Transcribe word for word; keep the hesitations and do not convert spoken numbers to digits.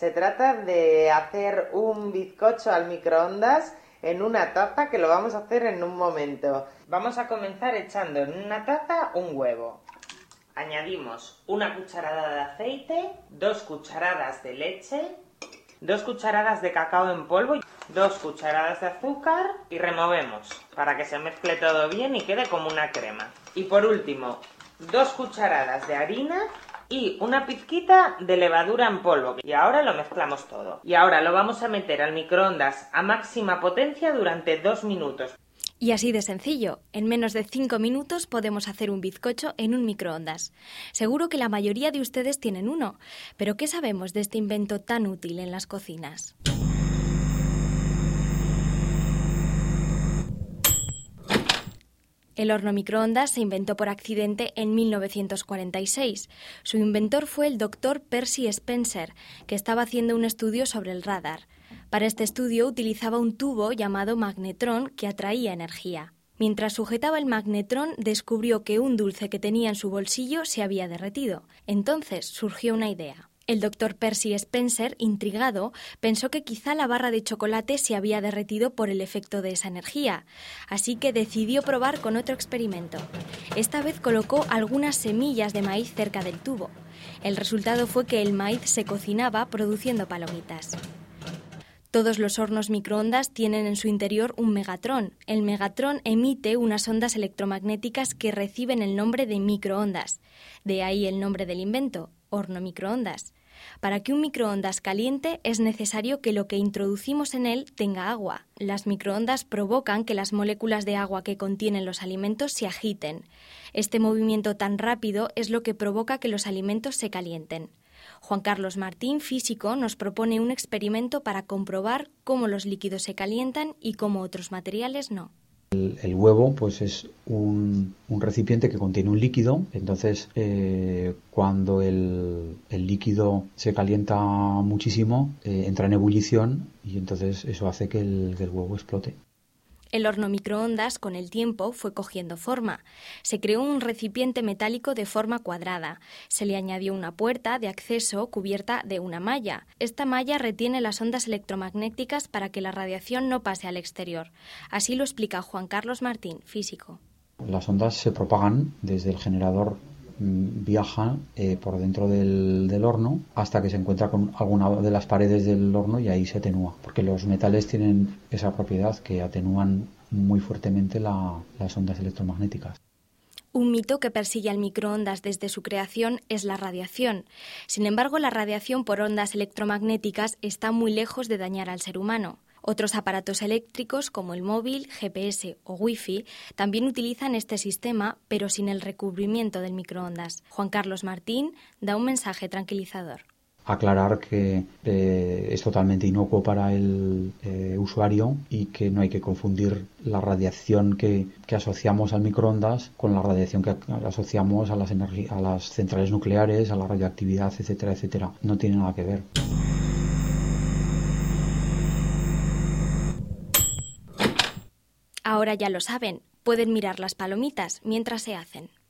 Se trata de hacer un bizcocho al microondas en una taza, que lo vamos a hacer en un momento. Vamos a comenzar echando en una taza un huevo. Añadimos una cucharada de aceite, dos cucharadas de leche, dos cucharadas de cacao en polvo, dos cucharadas de azúcar y removemos para que se mezcle todo bien y quede como una crema. Y por último, dos cucharadas de harina y una pizquita de levadura en polvo. Y ahora lo mezclamos todo. Y ahora lo vamos a meter al microondas a máxima potencia durante dos minutos. Y así de sencillo, en menos de cinco minutos podemos hacer un bizcocho en un microondas. Seguro que la mayoría de ustedes tienen uno, pero ¿qué sabemos de este invento tan útil en las cocinas? El horno microondas se inventó por accidente en mil novecientos cuarenta y seis. Su inventor fue el doctor Percy Spencer, que estaba haciendo un estudio sobre el radar. Para este estudio utilizaba un tubo llamado magnetrón que atraía energía. Mientras sujetaba el magnetrón, descubrió que un dulce que tenía en su bolsillo se había derretido. Entonces surgió una idea. El doctor Percy Spencer, intrigado, pensó que quizá la barra de chocolate se había derretido por el efecto de esa energía, así que decidió probar con otro experimento. Esta vez colocó algunas semillas de maíz cerca del tubo. El resultado fue que el maíz se cocinaba produciendo palomitas. Todos los hornos microondas tienen en su interior un megatrón. El megatrón emite unas ondas electromagnéticas que reciben el nombre de microondas. De ahí el nombre del invento, horno microondas. Para que un microondas caliente es necesario que lo que introducimos en él tenga agua. Las microondas provocan que las moléculas de agua que contienen los alimentos se agiten. Este movimiento tan rápido es lo que provoca que los alimentos se calienten. Juan Carlos Martín, físico, nos propone un experimento para comprobar cómo los líquidos se calientan y cómo otros materiales no. El, el huevo pues es un, un recipiente que contiene un líquido, entonces eh, cuando el, el líquido se calienta muchísimo eh, entra en ebullición y entonces eso hace que el, que el huevo explote. El horno microondas, con el tiempo, fue cogiendo forma. Se creó un recipiente metálico de forma cuadrada. Se le añadió una puerta de acceso cubierta de una malla. Esta malla retiene las ondas electromagnéticas para que la radiación no pase al exterior. Así lo explica Juan Carlos Martín, físico. Las ondas se propagan desde el generador, viaja eh, por dentro del, del horno hasta que se encuentra con alguna de las paredes del horno y ahí se atenúa, porque los metales tienen esa propiedad que atenúan muy fuertemente la, las ondas electromagnéticas. Un mito que persigue al microondas desde su creación es la radiación. Sin embargo, la radiación por ondas electromagnéticas está muy lejos de dañar al ser humano. Otros aparatos eléctricos como el móvil, G P S o Wi-Fi también utilizan este sistema, pero sin el recubrimiento del microondas. Juan Carlos Martín da un mensaje tranquilizador. Aclarar que eh, es totalmente inocuo para el eh, usuario y que no hay que confundir la radiación que, que asociamos al microondas con la radiación que asociamos a las, energi- a las centrales nucleares, a la radioactividad, etcétera, etcétera. No tiene nada que ver. Ahora ya lo saben, pueden mirar las palomitas mientras se hacen.